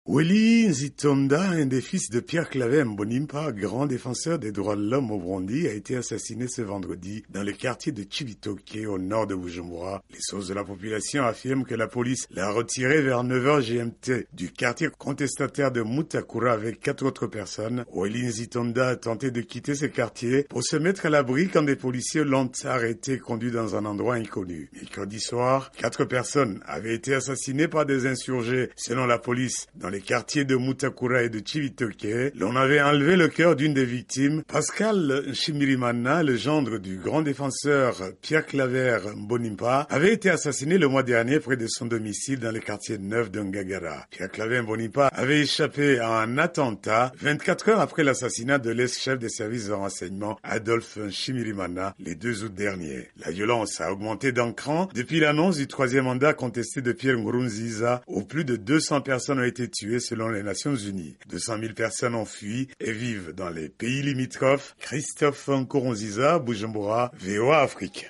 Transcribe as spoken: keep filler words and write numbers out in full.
Willy Nzitonda, un des fils de Pierre Claver Mbonimpa, grand défenseur des droits de l'homme au Burundi, a été assassiné ce vendredi dans le quartier de Chibitoke, au nord de Bujumbura. Les sources de la population affirment que la police l'a retiré vers neuf heures G M T du quartier contestataire de Mutakura avec quatre autres personnes. Willy Nzitonda a tenté de quitter ce quartier pour se mettre à l'abri quand des policiers l'ont arrêté et conduit dans un endroit inconnu. Mercredi soir, quatre personnes avaient été assassinées par des insurgés, selon la police. Dans les quartiers de Mutakura et de Chibitoke, l'on avait enlevé le cœur d'une des victimes. Pascal Nshimirimana, le gendre du grand défenseur Pierre Claver Mbonimpa, avait été assassiné le mois dernier près de son domicile dans le quartier neuf de Ngagara. Pierre Claver Mbonimpa avait échappé à un attentat vingt-quatre heures après l'assassinat de l'ex-chef des services de renseignement Adolphe Nshimirimana les deux août dernier. La violence a augmenté d'un cran depuis l'annonce du troisième mandat contesté de Pierre Nkurunziza, où plus de deux cents personnes ont été tuées selon les Nations Unies. deux cent mille personnes ont fui et vivent dans les pays limitrophes. Christophe Nkurunziza, Bujumbura, V O A Afrique.